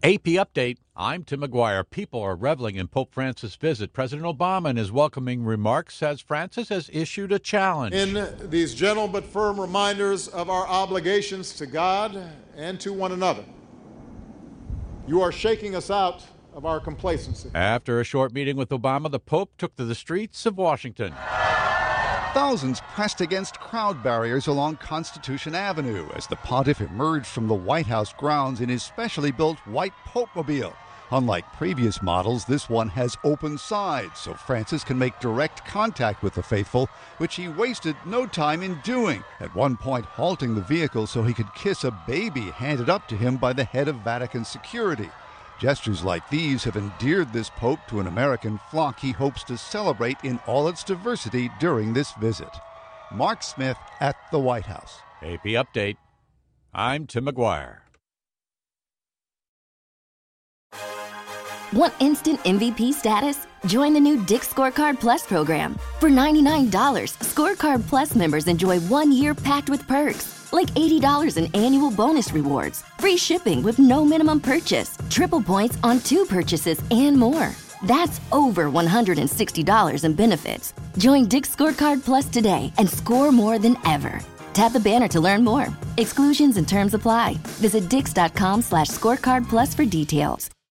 AP Update, I'm Tim McGuire. People are reveling in Pope Francis' visit. President Obama, in his welcoming remarks, says Francis has issued a challenge. In these gentle but firm reminders of our obligations to God and to one another, you are shaking us out of our complacency. After a short meeting with Obama, the Pope took to the streets of Washington. Thousands pressed against crowd barriers along Constitution Avenue as the pontiff emerged from the White House grounds in his specially built white Pope-mobile. Unlike previous models, this one has open sides, so Francis can make direct contact with the faithful, which he wasted no time in doing, at one point halting the vehicle so he could kiss a baby handed up to him by the head of Vatican security. Gestures like these have endeared this Pope to an American flock he hopes to celebrate in all its diversity during this visit. Mark Smith at the White House. AP Update, I'm Tim McGuire. Want instant MVP status? Join the new Dick's Scorecard Plus program. For $99, Scorecard Plus members enjoy 1 year packed with perks, like $80 in annual bonus rewards, free shipping with no minimum purchase, triple points on 2 purchases, and more. That's over $160 in benefits. Join Dick's Scorecard Plus today and score more than ever. Tap the banner to learn more. Exclusions and terms apply. Visit dix.com/scorecard plus for details.